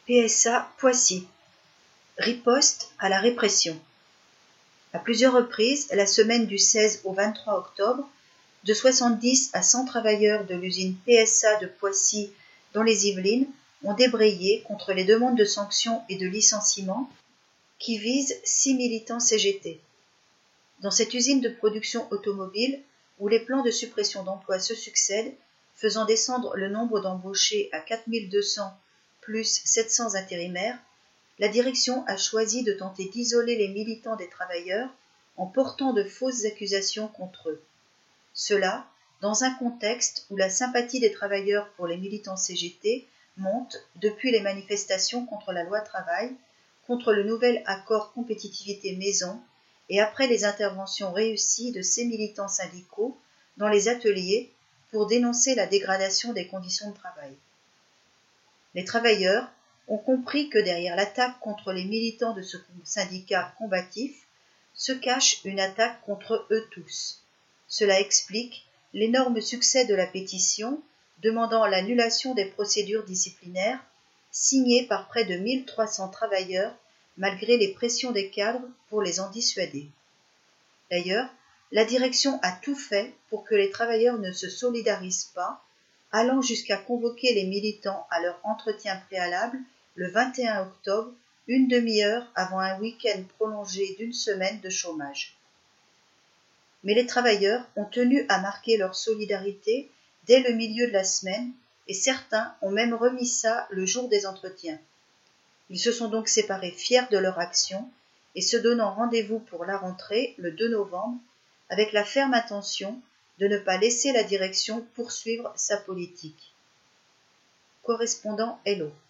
PSA Poissy. Riposte à la répression. À plusieurs reprises, la semaine du 16 au 23 octobre, de 70 à 100 travailleurs de l'usine PSA de Poissy dans les Yvelines ont débrayé contre les demandes de sanctions et de licenciements qui visent 6 militants CGT. Dans cette usine de production automobile, où les plans de suppression d'emplois se succèdent, faisant descendre le nombre d'embauchés à 4200 plus 700 intérimaires, la direction a choisi de tenter d'isoler les militants des travailleurs en portant de fausses accusations contre eux. Cela, dans un contexte où la sympathie des travailleurs pour les militants CGT monte depuis les manifestations contre la loi travail, contre le nouvel accord compétitivité maison et après les interventions réussies de ces militants syndicaux dans les ateliers pour dénoncer la dégradation des conditions de travail. Les travailleurs ont compris que derrière l'attaque contre les militants de ce syndicat combatif se cache une attaque contre eux tous. Cela explique l'énorme succès de la pétition demandant l'annulation des procédures disciplinaires signée par près de 1300 travailleurs malgré les pressions des cadres pour les en dissuader. D'ailleurs, la direction a tout fait pour que les travailleurs ne se solidarisent pas, allant jusqu'à convoquer les militants à leur entretien préalable le 21 octobre, une demi-heure avant un week-end prolongé d'une semaine de chômage. Mais les travailleurs ont tenu à marquer leur solidarité dès le milieu de la semaine et certains ont même remis ça le jour des entretiens. Ils se sont donc séparés fiers de leur action et se donnant rendez-vous pour la rentrée le 2 novembre avec la ferme intention de ne pas laisser la direction poursuivre sa politique. Correspondant Hello.